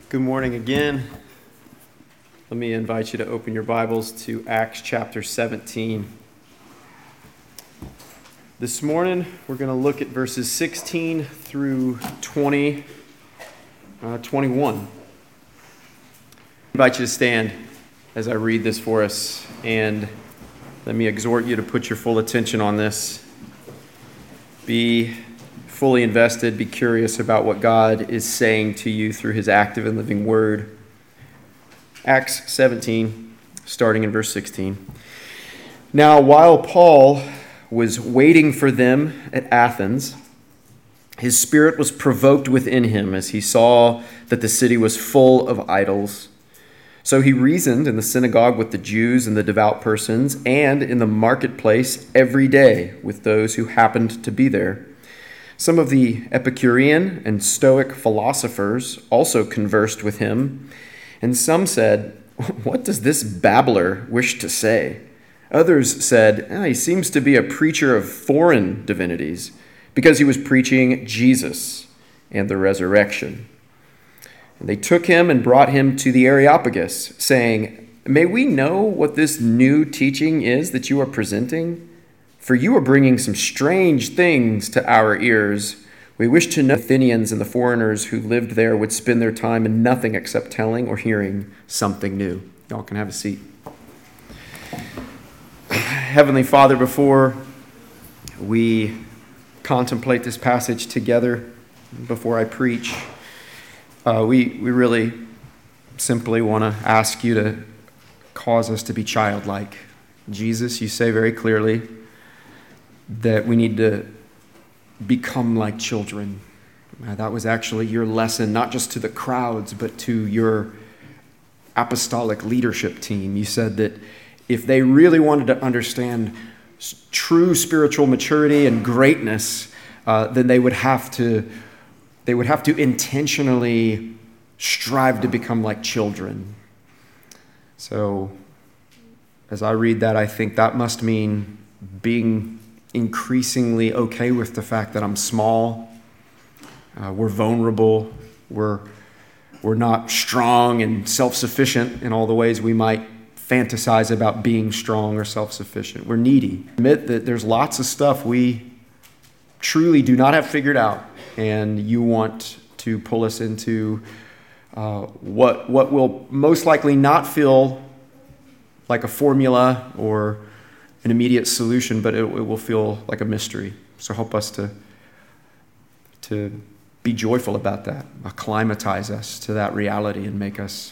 Good morning again. Let me invite you to open your Bibles to Acts chapter 17. This morning, we're going to look at verses 16 through 21. I invite you to stand as I read this for us, and let me exhort you to put your full attention on this. Be fully invested, be curious about what God is saying to you through his active and living word. Acts 17, starting in verse 16. Now, while Paul was waiting for them at Athens, his spirit was provoked within him as he saw that the city was full of idols. So he reasoned in the synagogue with the Jews and the devout persons, and in the marketplace every day with those who happened to be there. Some of the Epicurean and Stoic philosophers also conversed with him, and some said, "What does this babbler wish to say?" Others said, "He seems to be a preacher of foreign divinities, because he was preaching Jesus and the resurrection." And they took him and brought him to the Areopagus, saying, "May we know what this new teaching is that you are presenting? For you are bringing some strange things to our ears. We wish to know if the Athenians and the foreigners who lived there would spend their time in nothing except telling or hearing something new." Y'all can have a seat. Heavenly Father, before we contemplate this passage together, before I preach, we really simply want to ask you to cause us to be childlike. Jesus, you say very clearly that we need to become like children. That was actually your lesson, not just to the crowds, but to your apostolic leadership team. You said that if they really wanted to understand true spiritual maturity and greatness, then they would have to intentionally strive to become like children. So as I read that, I think that must mean being increasingly okay with the fact that I'm small, we're vulnerable, we're not strong and self-sufficient in all the ways we might fantasize about being strong or self-sufficient. We're needy. Admit that there's lots of stuff we truly do not have figured out, and you want to pull us into what will most likely not feel like a formula or an immediate solution, but it will feel like a mystery. So help us to be joyful about that, acclimatize us to that reality, and make us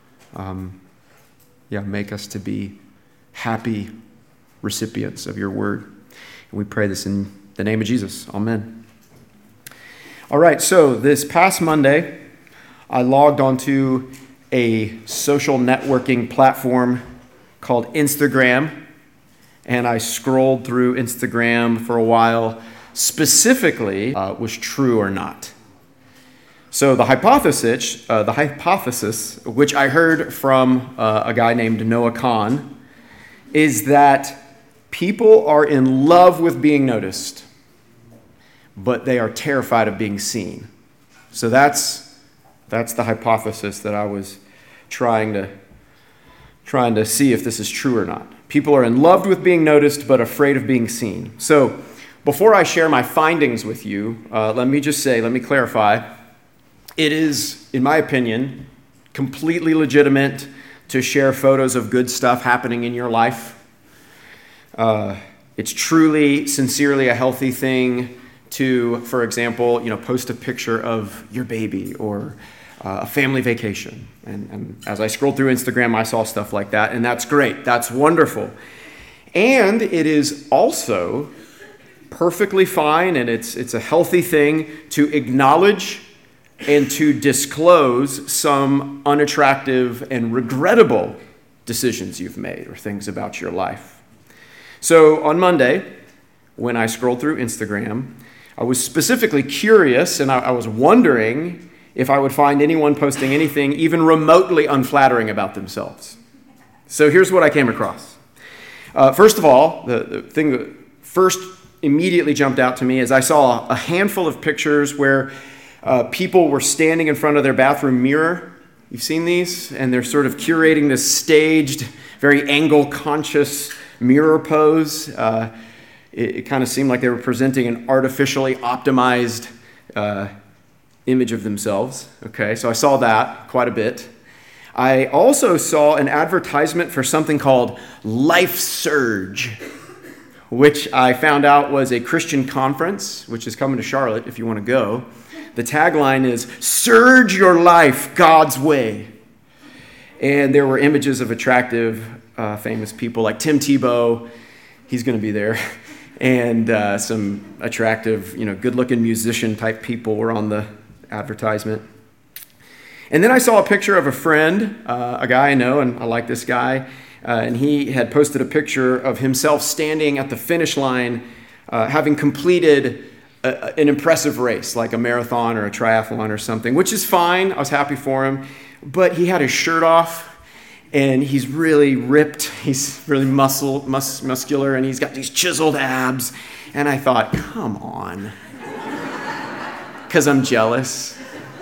to be happy recipients of your word. And we pray this in the name of Jesus. Amen. All right, so this past Monday, I logged onto a social networking platform called Instagram, and I scrolled through Instagram for a while, specifically was true or not. So the hypothesis, which I heard from a guy named Noah Kahn, is that people are in love with being noticed, but they are terrified of being seen. So that's the hypothesis that I was trying to see if this is true or not. People are in love with being noticed, but afraid of being seen. So before I share my findings with you, let me clarify. It is, in my opinion, completely legitimate to share photos of good stuff happening in your life. It's truly, sincerely a healthy thing to, for example, post a picture of your baby or a family vacation. And as I scrolled through Instagram, I saw stuff like that, and that's great. That's wonderful. And it is also perfectly fine, and it's a healthy thing to acknowledge and to disclose some unattractive and regrettable decisions you've made or things about your life. So on Monday, when I scrolled through Instagram, I was specifically curious, and I was wondering if I would find anyone posting anything even remotely unflattering about themselves. So here's what I came across. First of all, the thing that first immediately jumped out to me is I saw a handful of pictures where people were standing in front of their bathroom mirror You've seen these? And they're sort of curating this staged, very angle-conscious mirror pose. It kind of seemed like they were presenting an artificially optimized image of themselves. Okay, so I saw that quite a bit. I also saw an advertisement for something called Life Surge, which I found out was a Christian conference, which is coming to Charlotte if you want to go. The tagline is, "Surge your life God's way." And there were images of attractive, famous people like Tim Tebow. He's going to be there. And some attractive, good-looking musician-type people were on the advertisement. And then I saw a picture of a friend, a guy I know, and I like this guy. And he had posted a picture of himself standing at the finish line, having completed an impressive race, like a marathon or a triathlon or something, which is fine. I was happy for him. But he had his shirt off, and he's really ripped. He's really muscular, and he's got these chiseled abs. And I thought, come on. Because I'm jealous.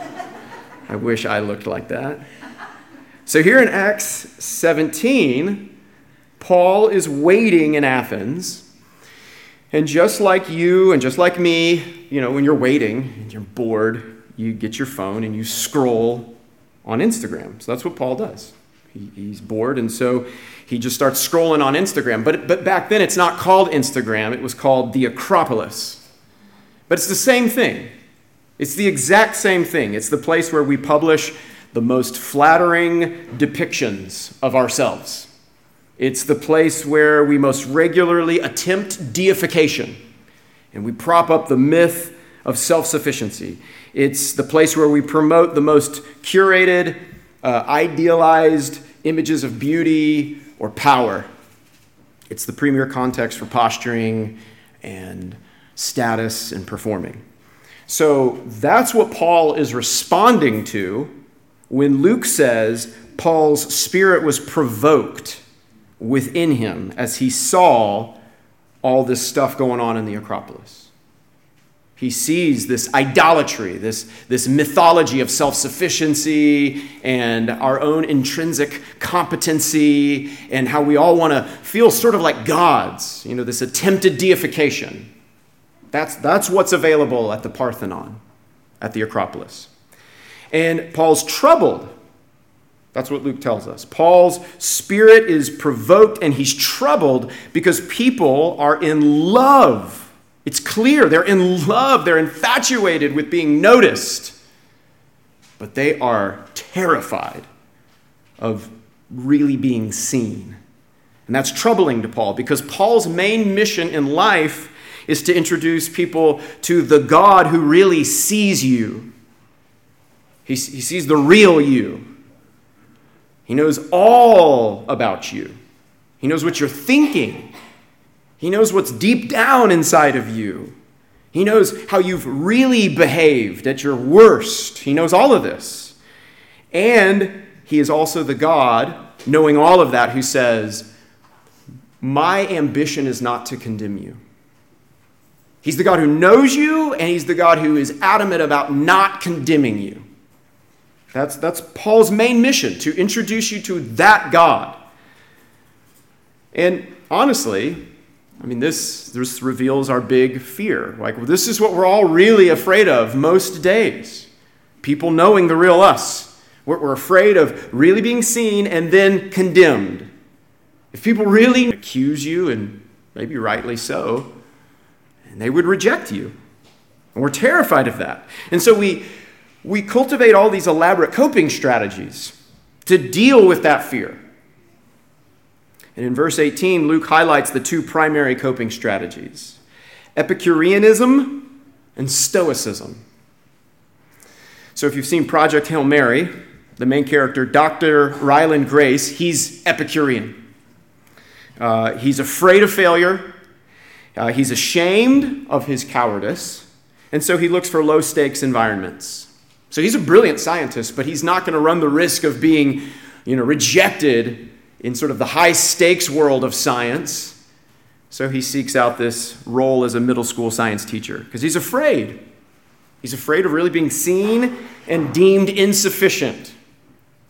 I wish I looked like that. So here in Acts 17, Paul is waiting in Athens. And just like you and just like me, when you're waiting and you're bored, you get your phone and you scroll on Instagram. So that's what Paul does. He's bored, and so he just starts scrolling on Instagram. But back then, it's not called Instagram. It was called the Acropolis. But it's the same thing. It's the exact same thing. It's the place where we publish the most flattering depictions of ourselves. It's the place where we most regularly attempt deification, and we prop up the myth of self-sufficiency. It's the place where we promote the most curated, idealized images of beauty or power. It's the premier context for posturing and status and performing. So that's what Paul is responding to when Luke says Paul's spirit was provoked within him as he saw all this stuff going on in the Acropolis. He sees this idolatry, this mythology of self-sufficiency and our own intrinsic competency and how we all want to feel sort of like gods, this attempted deification. That's what's available at the Parthenon, at the Acropolis. And Paul's troubled. That's what Luke tells us. Paul's spirit is provoked and he's troubled because people are in love. It's clear they're in love. They're infatuated with being noticed. But they are terrified of really being seen. And that's troubling to Paul because Paul's main mission in life is to introduce people to the God who really sees you. He sees the real you. He knows all about you. He knows what you're thinking. He knows what's deep down inside of you. He knows how you've really behaved at your worst. He knows all of this. And he is also the God, knowing all of that, who says, my ambition is not to condemn you. He's the God who knows you, and he's the God who is adamant about not condemning you. That's Paul's main mission, to introduce you to that God. And honestly, this reveals our big fear. This is what we're all really afraid of most days. People knowing the real us. We're afraid of really being seen and then condemned. If people really accuse you, and maybe rightly so, and they would reject you. And we're terrified of that. And so we cultivate all these elaborate coping strategies to deal with that fear. And in verse 18, Luke highlights the two primary coping strategies: Epicureanism and Stoicism. So if you've seen Project Hail Mary, the main character, Dr. Ryland Grace, he's Epicurean. He's afraid of failure. He's ashamed of his cowardice, and so he looks for low-stakes environments. So he's a brilliant scientist, but he's not going to run the risk of being, rejected in sort of the high-stakes world of science. So he seeks out this role as a middle school science teacher because he's afraid. He's afraid of really being seen and deemed insufficient.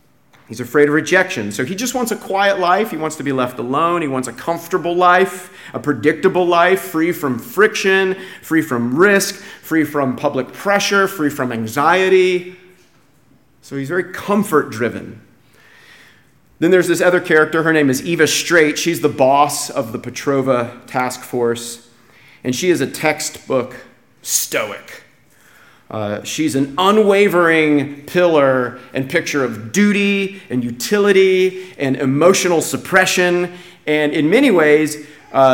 He's afraid of rejection. So he just wants a quiet life. He wants to be left alone. He wants a comfortable life, a predictable life, free from friction, free from risk, free from public pressure, free from anxiety. So he's very comfort-driven. Then there's this other character. Her name is Eva Straight. She's the boss of the Petrova task force, and she is a textbook Stoic. She's an unwavering pillar and picture of duty and utility and emotional suppression. And in many ways,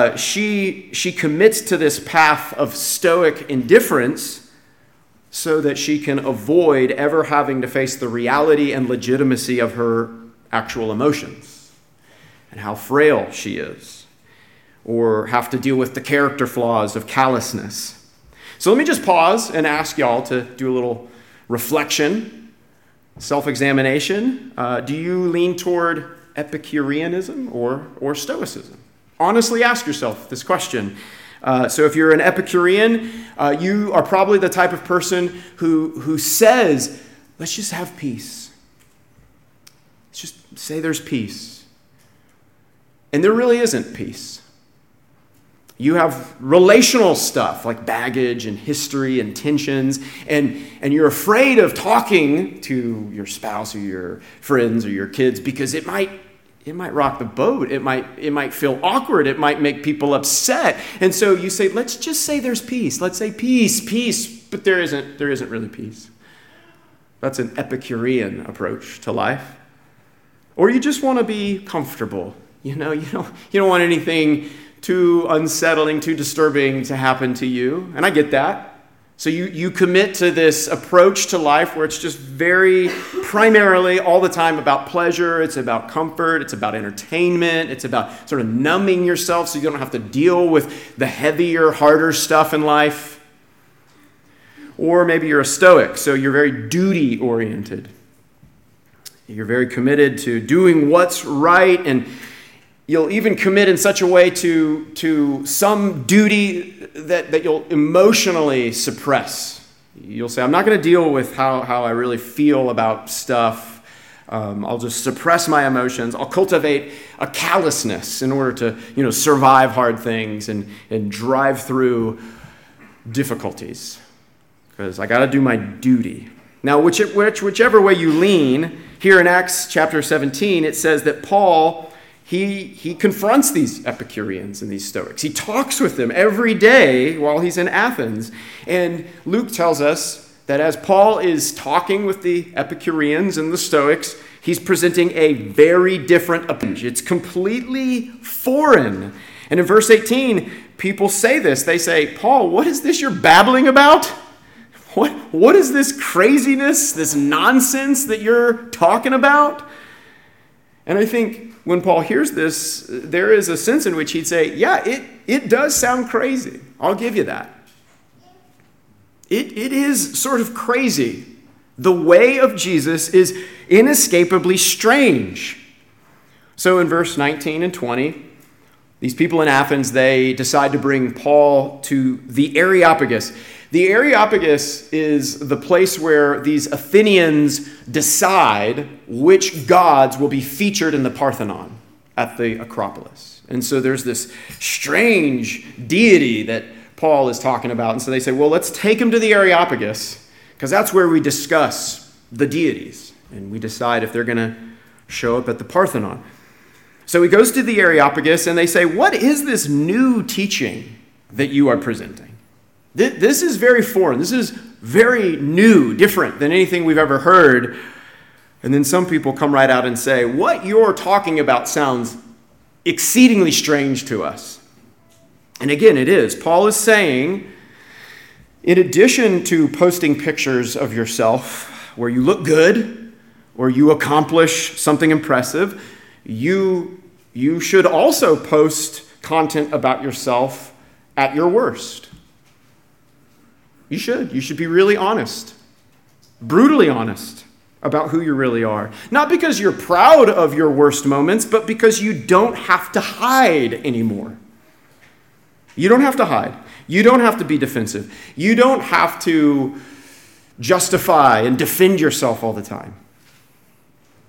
she commits to this path of stoic indifference so that she can avoid ever having to face the reality and legitimacy of her actual emotions and how frail she is, or have to deal with the character flaws of callousness. So let me just pause and ask y'all to do a little reflection, self-examination. Do you lean toward Epicureanism or Stoicism? Honestly ask yourself this question. So if you're an Epicurean, you are probably the type of person who says, let's just have peace. Let's just say there's peace. And there really isn't peace. You have relational stuff like baggage and history and tensions, and you're afraid of talking to your spouse or your friends or your kids because it might rock the boat. It might feel awkward. It might make people upset. And so you say, let's just say there's peace. Let's say peace, but there isn't really peace. That's an Epicurean approach to life. Or you just want to be comfortable. You don't want anything too unsettling, too disturbing to happen to you. And I get that. So you commit to this approach to life where it's just very primarily all the time about pleasure. It's about comfort. It's about entertainment. It's about sort of numbing yourself so you don't have to deal with the heavier, harder stuff in life. Or maybe you're a Stoic, so you're very duty-oriented. You're very committed to doing what's right, and you'll even commit in such a way to some duty that you'll emotionally suppress. You'll say, I'm not going to deal with how I really feel about stuff. I'll just suppress my emotions. I'll cultivate a callousness in order to survive hard things and drive through difficulties. Because I got to do my duty. Now, whichever way you lean, here in Acts chapter 17, it says that Paul, he confronts these Epicureans and these Stoics. He talks with them every day while he's in Athens. And Luke tells us that as Paul is talking with the Epicureans and the Stoics, he's presenting a very different approach. It's completely foreign. And in verse 18, people say this. They say, Paul, what is this you're babbling about? What is this craziness, this nonsense that you're talking about? And I think when Paul hears this, there is a sense in which he'd say, yeah, it does sound crazy. I'll give you that. It is sort of crazy. The way of Jesus is inescapably strange. So in verse 19 and 20, these people in Athens, they decide to bring Paul to the Areopagus. The Areopagus is the place where these Athenians decide which gods will be featured in the Parthenon at the Acropolis. And so there's this strange deity that Paul is talking about. And so they say, well, let's take him to the Areopagus because that's where we discuss the deities. And we decide if they're going to show up at the Parthenon. So he goes to the Areopagus and they say, what is this new teaching that you are presenting? This is very foreign. This is very new, different than anything we've ever heard. And then some people come right out and say, what you're talking about sounds exceedingly strange to us. And again, it is. Paul is saying, in addition to posting pictures of yourself where you look good or you accomplish something impressive, you should also post content about yourself at your worst. You should. You should be really honest, brutally honest about who you really are. Not because you're proud of your worst moments, but because you don't have to hide anymore. You don't have to hide. You don't have to be defensive. You don't have to justify and defend yourself all the time.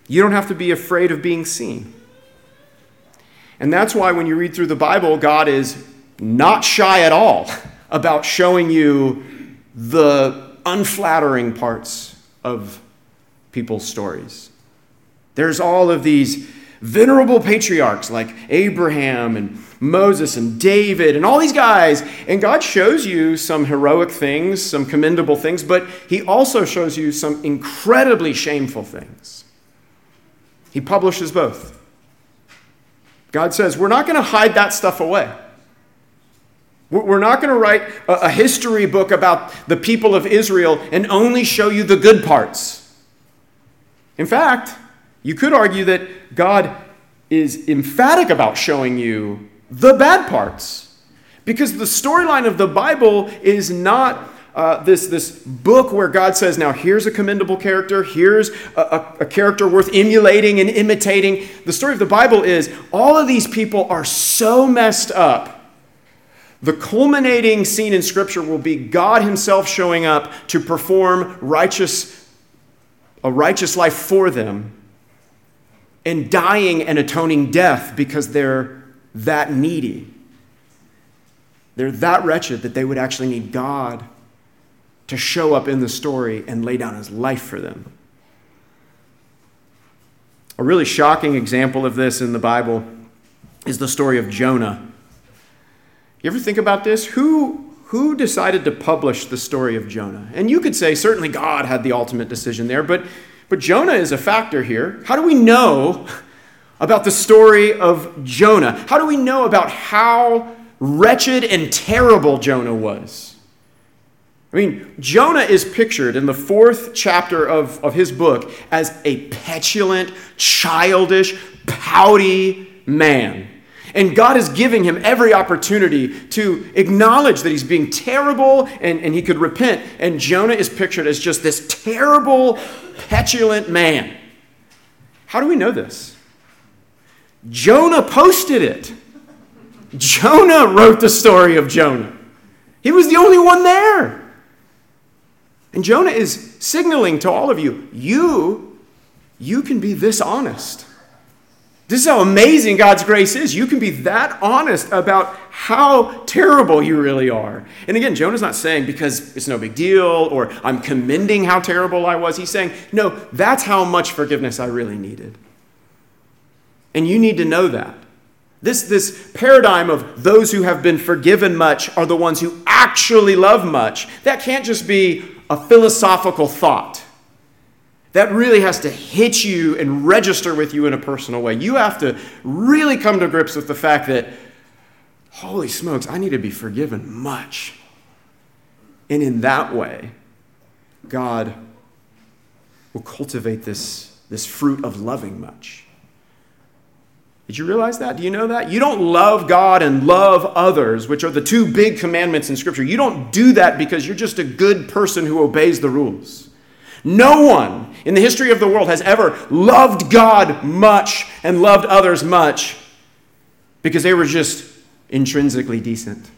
You don't have to be afraid of being seen. And that's why when you read through the Bible, God is not shy at all about showing you the unflattering parts of people's stories. There's all of these venerable patriarchs like Abraham and Moses and David and all these guys. And God shows you some heroic things, some commendable things, but he also shows you some incredibly shameful things. He publishes both. God says, we're not going to hide that stuff away. We're not going to write a history book about the people of Israel and only show you the good parts. In fact, you could argue that God is emphatic about showing you the bad parts. Because the storyline of the Bible is not this book where God says, now here's a commendable character, here's a character worth emulating and imitating. The story of the Bible is all of these people are so messed up. The culminating scene in Scripture will be God himself showing up to perform a righteous life for them and dying an atoning death because they're that needy. They're that wretched that they would actually need God to show up in the story and lay down his life for them. A really shocking example of this in the Bible is the story of Jonah. You ever think about this? Who decided to publish the story of Jonah? And you could say certainly God had the ultimate decision there, but Jonah is a factor here. How do we know about the story of Jonah? How do we know about how wretched and terrible Jonah was? I mean, Jonah is pictured in the 4th chapter of his book as a petulant, childish, pouty man. And God is giving him every opportunity to acknowledge that he's being terrible and he could repent. And Jonah is pictured as just this terrible, petulant man. How do we know this? Jonah posted it. Jonah wrote the story of Jonah. He was the only one there. And Jonah is signaling to all of you, you can be this honest. This is how amazing God's grace is. You can be that honest about how terrible you really are. And again, Jonah's not saying because it's no big deal or I'm commending how terrible I was. He's saying, no, that's how much forgiveness I really needed. And you need to know that. This paradigm of those who have been forgiven much are the ones who actually love much. That can't just be a philosophical thought. That really has to hit you and register with you in a personal way. You have to really come to grips with the fact that, holy smokes, I need to be forgiven much. And in that way, God will cultivate this fruit of loving much. Did you realize that? Do you know that? You don't love God and love others, which are the two big commandments in Scripture. You don't do that because you're just a good person who obeys the rules. No one in the history of the world has ever loved God much and loved others much because they were just intrinsically decent.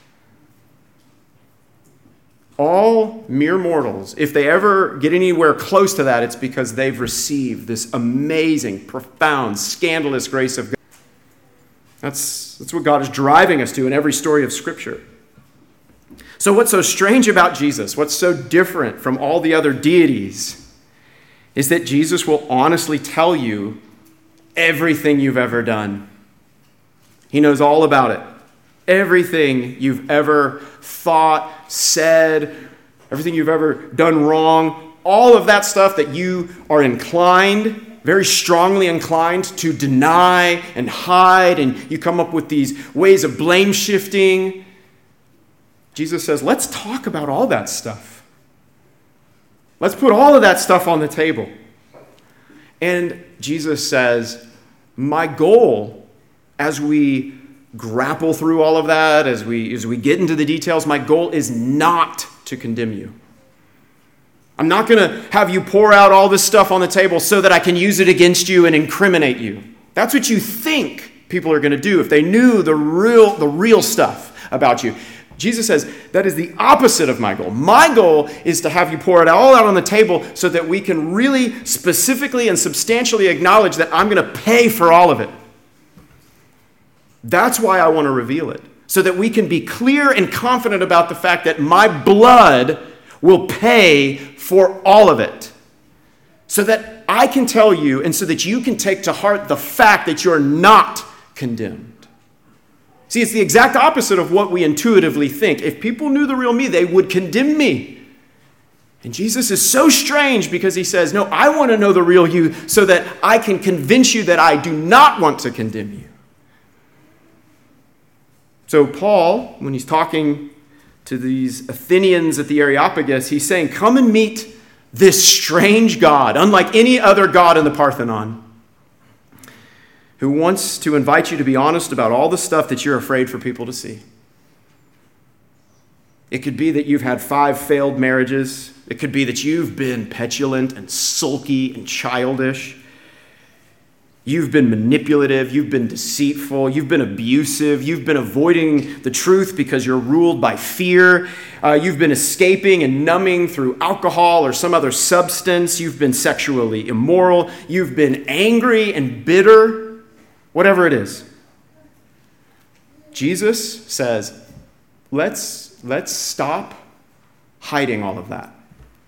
All mere mortals, if they ever get anywhere close to that, it's because they've received this amazing, profound, scandalous grace of God. That's what God is driving us to in every story of Scripture. So what's so strange about Jesus, what's so different from all the other deities, is that Jesus will honestly tell you everything you've ever done. He knows all about it. Everything you've ever thought, said, everything you've ever done wrong, all of that stuff that you are inclined, very strongly inclined to deny and hide, and you come up with these ways of blame shifting. Jesus says, let's talk about all that stuff. Let's put all of that stuff on the table. And Jesus says, my goal as we grapple through all of that, as we get into the details, my goal is not to condemn you. I'm not going to have you pour out all this stuff on the table so that I can use it against you and incriminate you. That's what you think people are going to do if they knew the real stuff about you. Jesus says, that is the opposite of my goal. My goal is to have you pour it all out on the table so that we can really specifically and substantially acknowledge that I'm going to pay for all of it. That's why I want to reveal it, so that we can be clear and confident about the fact that my blood will pay for all of it. So that I can tell you and so that you can take to heart the fact that you're not condemned. See, it's the exact opposite of what we intuitively think. If people knew the real me, they would condemn me. And Jesus is so strange because he says, no, I want to know the real you so that I can convince you that I do not want to condemn you. So Paul, when he's talking to these Athenians at the Areopagus, he's saying, come and meet this strange God, unlike any other god in the Parthenon, who wants to invite you to be honest about all the stuff that you're afraid for people to see. It could be that you've had 5 failed marriages. It could be that you've been petulant and sulky and childish. You've been manipulative. You've been deceitful. You've been abusive. You've been avoiding the truth because you're ruled by fear. You've been escaping and numbing through alcohol or some other substance. You've been sexually immoral. You've been angry and bitter. Whatever it is. Jesus says, let's stop hiding all of that.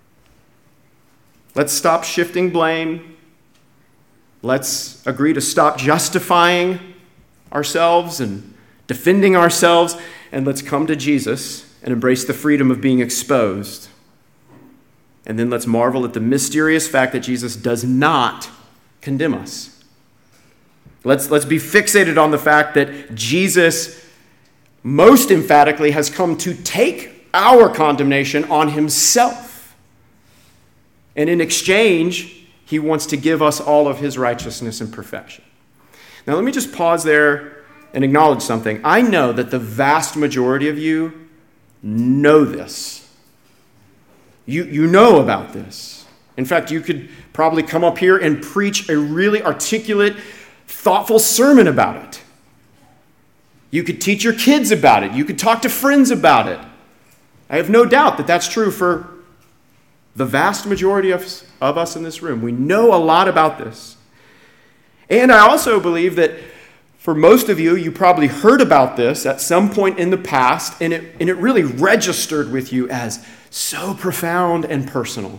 Let's stop shifting blame. Let's agree to stop justifying ourselves and defending ourselves, and let's come to Jesus and embrace the freedom of being exposed. And then let's marvel at the mysterious fact that Jesus does not condemn us. Let's be fixated on the fact that Jesus most emphatically has come to take our condemnation on himself. And in exchange, he wants to give us all of his righteousness and perfection. Now, let me just pause there and acknowledge something. I know that the vast majority of you know this. You know about this. In fact, you could probably come up here and preach a really articulate, thoughtful sermon about it. You could teach your kids about it. You could talk to friends about it. I have no doubt that that's true for the vast majority of us in this room. We know a lot about this. And I also believe that for most of you, you probably heard about this at some point in the past, and it really registered with you as so profound and personal.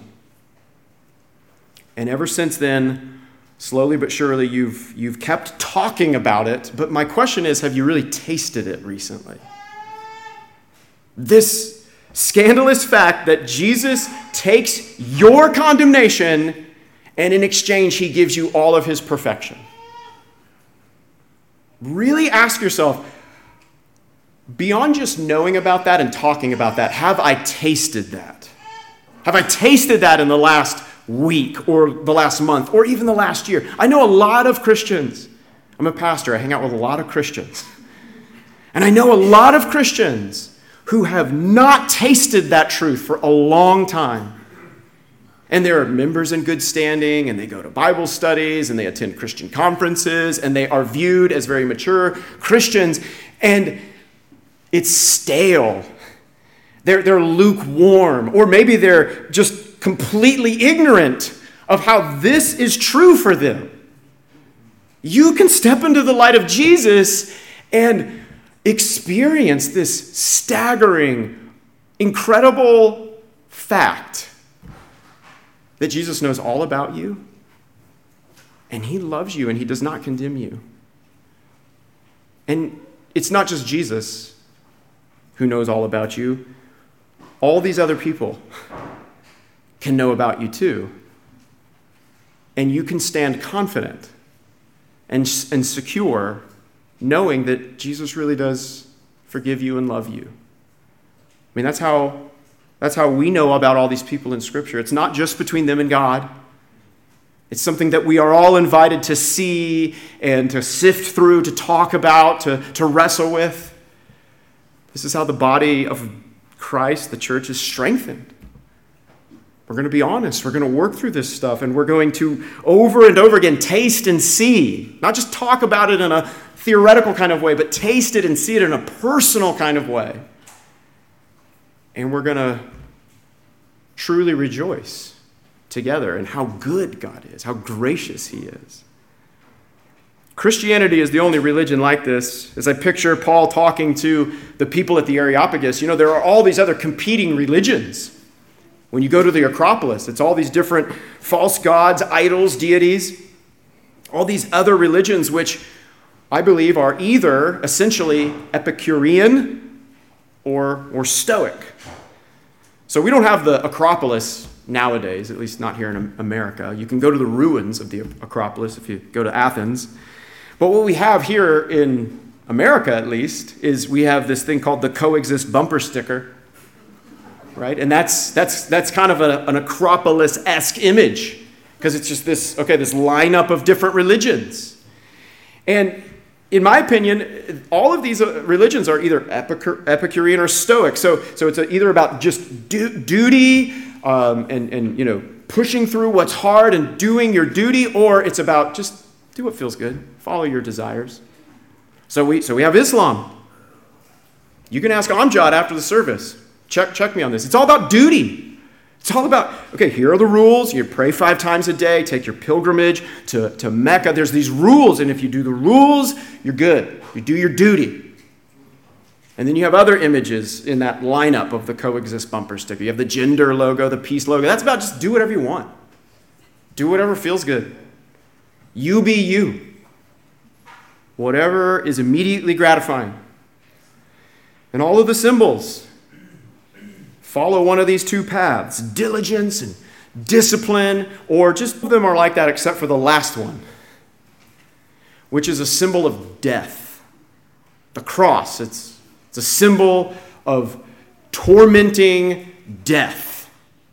And ever since then, slowly but surely, you've kept talking about it, but my question is, have you really tasted it recently? This scandalous fact that Jesus takes your condemnation and in exchange, he gives you all of his perfection. Really ask yourself, beyond just knowing about that and talking about that, have I tasted that? Have I tasted that in the last week or the last month or even the last year? I know a lot of Christians. I'm a pastor. I hang out with a lot of Christians. And I know a lot of Christians who have not tasted that truth for a long time. And they're members in good standing, and they go to Bible studies, and they attend Christian conferences, and they are viewed as very mature Christians, and it's stale. They're lukewarm, or maybe they're just completely ignorant of how this is true for them. You can step into the light of Jesus and experience this staggering, incredible fact that Jesus knows all about you, and he loves you, and he does not condemn you. And it's not just Jesus who knows all about you. All these other people can know about you too. And you can stand confident and secure, knowing that Jesus really does forgive you and love you. I mean, that's how we know about all these people in Scripture. It's not just between them and God. It's something that we are all invited to see and to sift through, to talk about, to wrestle with. This is how the body of Christ, the church, is strengthened. We're going to be honest. We're going to work through this stuff, and we're going to over and over again taste and see. Not just talk about it in a theoretical kind of way, but taste it and see it in a personal kind of way. And we're going to truly rejoice together in how good God is, how gracious he is. Christianity is the only religion like this. As I picture Paul talking to the people at the Areopagus, there are all these other competing religions. When you go to the Acropolis, it's all these different false gods, idols, deities, all these other religions which I believe are either essentially Epicurean or Stoic. So we don't have the Acropolis nowadays, at least not here in America. You can go to the ruins of the Acropolis if you go to Athens. But what we have here in America, at least, is we have this thing called the Coexist bumper sticker, right? And that's kind of an Acropolis-esque image, because it's just this lineup of different religions. And in my opinion, all of these religions are either Epicurean or Stoic. So it's either about just duty and pushing through what's hard and doing your duty, or it's about just do what feels good, follow your desires. So we have Islam. You can ask Amjad after the service. Check me on this. It's all about duty. It's all about, here are the rules. You pray 5 times a day, take your pilgrimage to Mecca. There's these rules, and if you do the rules, you're good. You do your duty. And then you have other images in that lineup of the Coexist bumper sticker. You have the gender logo, the peace logo. That's about just do whatever you want. Do whatever feels good. You be you. Whatever is immediately gratifying. And all of the symbols follow one of these two paths, diligence and discipline, or just of them are like that except for the last one, which is a symbol of death. The cross, it's a symbol of tormenting death.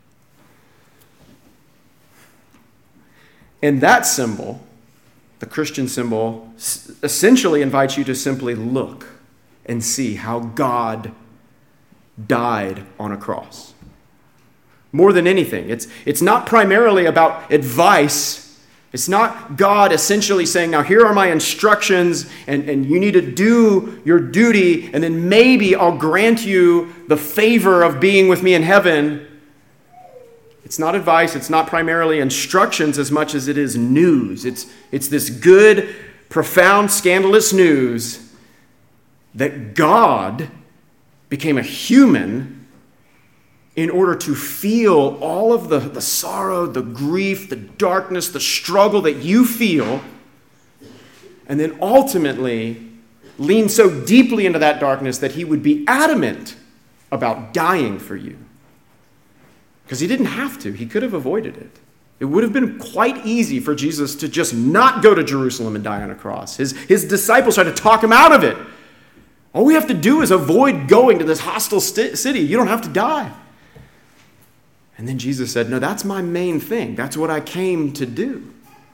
And that symbol, the Christian symbol, essentially invites you to simply look and see how God died on a cross. More than anything, it's not primarily about advice. It's not God essentially saying, now here are my instructions, and you need to do your duty, and then maybe I'll grant you the favor of being with me in heaven. It's not advice. It's not primarily instructions as much as it is news. It's this good, profound, scandalous news that God became a human in order to feel all of the sorrow, the grief, the darkness, the struggle that you feel, and then ultimately lean so deeply into that darkness that he would be adamant about dying for you. Because he didn't have to. He could have avoided it. It would have been quite easy for Jesus to just not go to Jerusalem and die on a cross. His disciples tried to talk him out of it. All we have to do is avoid going to this hostile city. You don't have to die. And then Jesus said, no, that's my main thing. That's what I came to do.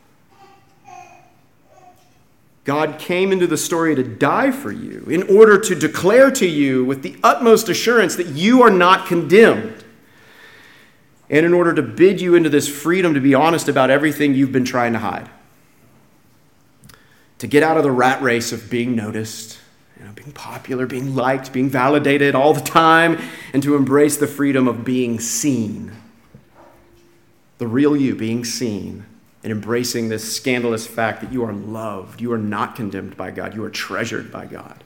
God came into the story to die for you in order to declare to you with the utmost assurance that you are not condemned. And in order to bid you into this freedom to be honest about everything you've been trying to hide. To get out of the rat race of being noticed, being popular, being liked, being validated all the time, and to embrace the freedom of being seen. The real you being seen, and embracing this scandalous fact that you are loved. You are not condemned by God. You are treasured by God.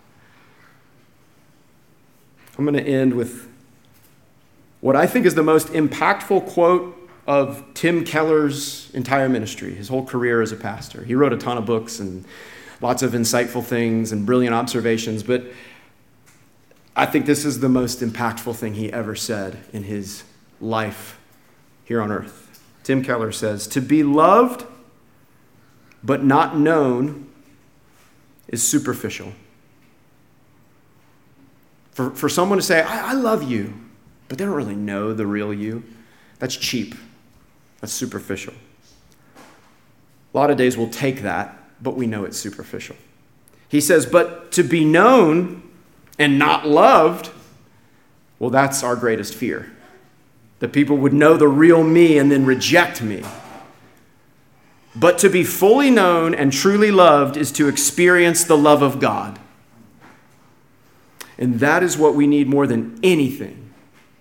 I'm going to end with what I think is the most impactful quote of Tim Keller's entire ministry, his whole career as a pastor. He wrote a ton of books and lots of insightful things and brilliant observations, but I think this is the most impactful thing he ever said in his life here on earth. Tim Keller says, "To be loved but not known is superficial." For someone to say, I love you, but they don't really know the real you, that's cheap. That's superficial. A lot of days we'll take that, but we know it's superficial. He says, but to be known and not loved, well, that's our greatest fear. That people would know the real me and then reject me. But to be fully known and truly loved is to experience the love of God. And that is what we need more than anything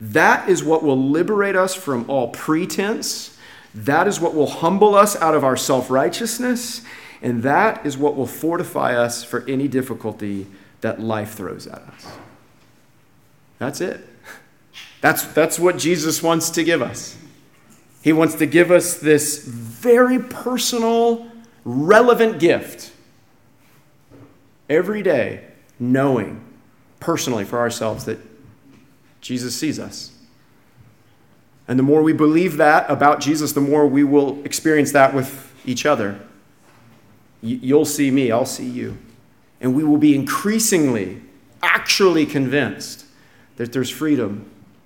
That is what will liberate us from all pretense. That is what will humble us out of our self-righteousness. And that is what will fortify us for any difficulty that life throws at us. That's it. That's what Jesus wants to give us. He wants to give us this very personal, relevant gift every day, knowing personally for ourselves that Jesus sees us. And the more we believe that about Jesus, the more we will experience that with each other. You'll see me, I'll see you. And we will be increasingly, actually convinced that there's freedom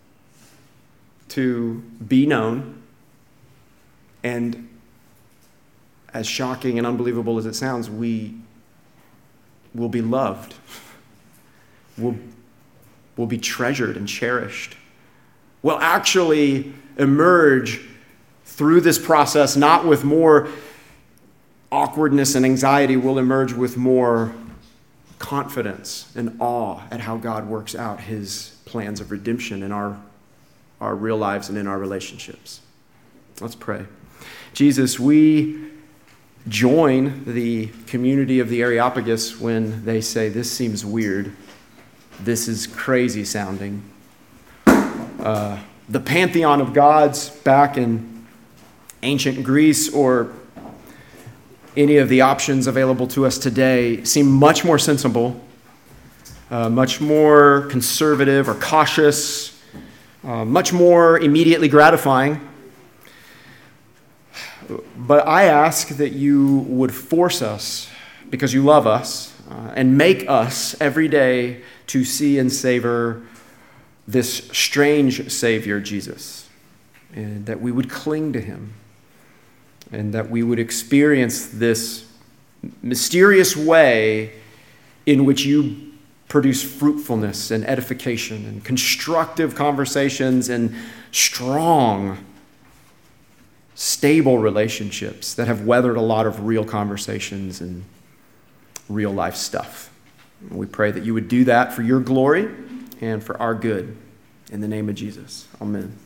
to be known. And as shocking and unbelievable as it sounds, we will be loved. We'll be treasured and cherished. We'll actually emerge through this process not with more awkwardness and anxiety. We'll emerge with more confidence and awe at how God works out his plans of redemption in our real lives and in our relationships. Let's pray. Jesus, we join the community of the Areopagus when they say, this seems weird. This is crazy sounding. The pantheon of gods back in ancient Greece or any of the options available to us today seem much more sensible, much more conservative or cautious, much more immediately gratifying. But I ask that you would force us, because you love us, and make us every day to see and savor this strange Savior, Jesus, and that we would cling to him, and that we would experience this mysterious way in which you produce fruitfulness and edification and constructive conversations and strong, stable relationships that have weathered a lot of real conversations and real life stuff. We pray that you would do that for your glory and for our good. In the name of Jesus, amen.